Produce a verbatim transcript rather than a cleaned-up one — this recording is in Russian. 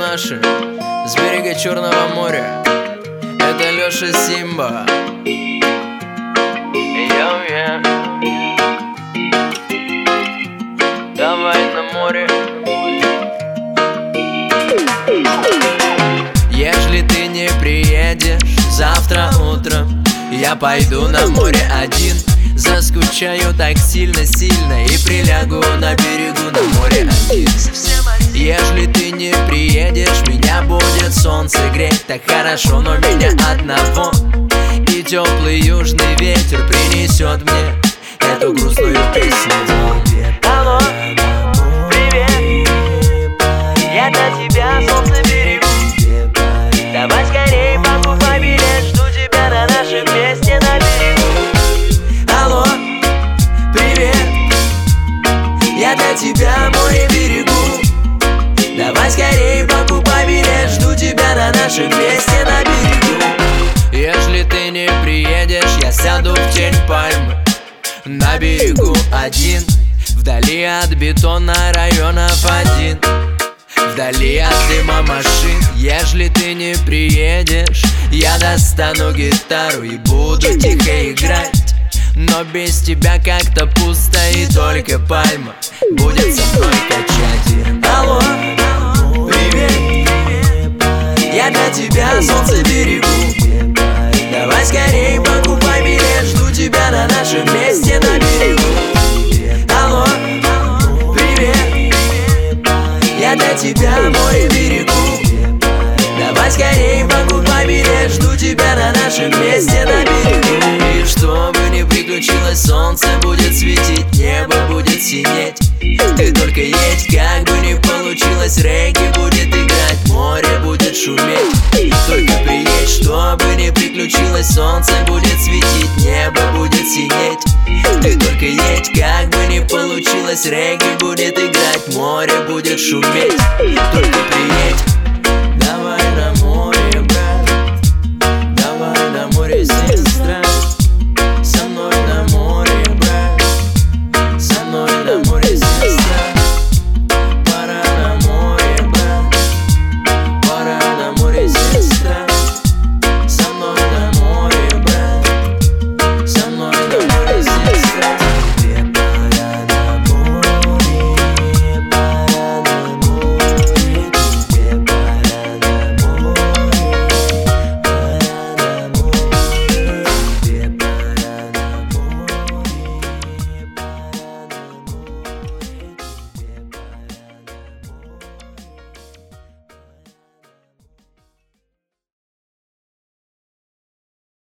наши с берега Черного моря. Это Леша Симба. Йоу, yeah. Давай на море. Ежели ты не приедешь завтра утром, я пойду на море один. Заскучаю так сильно-сильно и прилягу на берегу на море один. Ежели ты не приедешь, меня будет солнце греть так хорошо, но меня одного. И теплый южный ветер принесет мне эту грустную песню. Алло, привет, я для тебя солнце берегу. Давай скорей покупай билет, жду тебя на нашем месте на берегу. Алло, привет, я для тебя море берегу. Давай скорей покупай билет, жду тебя на нашем месте на берегу. Ежели ты не приедешь, я сяду в тень пальмы на берегу один, вдали от бетона районов один, вдали от дыма машин. Ежели ты не приедешь, я достану гитару и буду тихо играть. Но без тебя как-то пусто, и только пальма будет со мной качать. Алло, привет, я для тебя солнце берегу. Давай скорей покупай билет, жду тебя на нашем месте на берегу. Алло, привет, я для тебя море берегу. Давай скорей покупай билет, жду тебя на нашем месте на берегу. И чтобы не приключилось, солнце будет светить, небо будет синеть. Ты только едь, как бы ни получилось, регги будет играть, море будет шуметь. Только приедь, чтобы не приключилось, солнце будет светить, небо будет синеть. Ты только едь, как бы ни получилось, регги будет играть, море будет шуметь. Только приедь.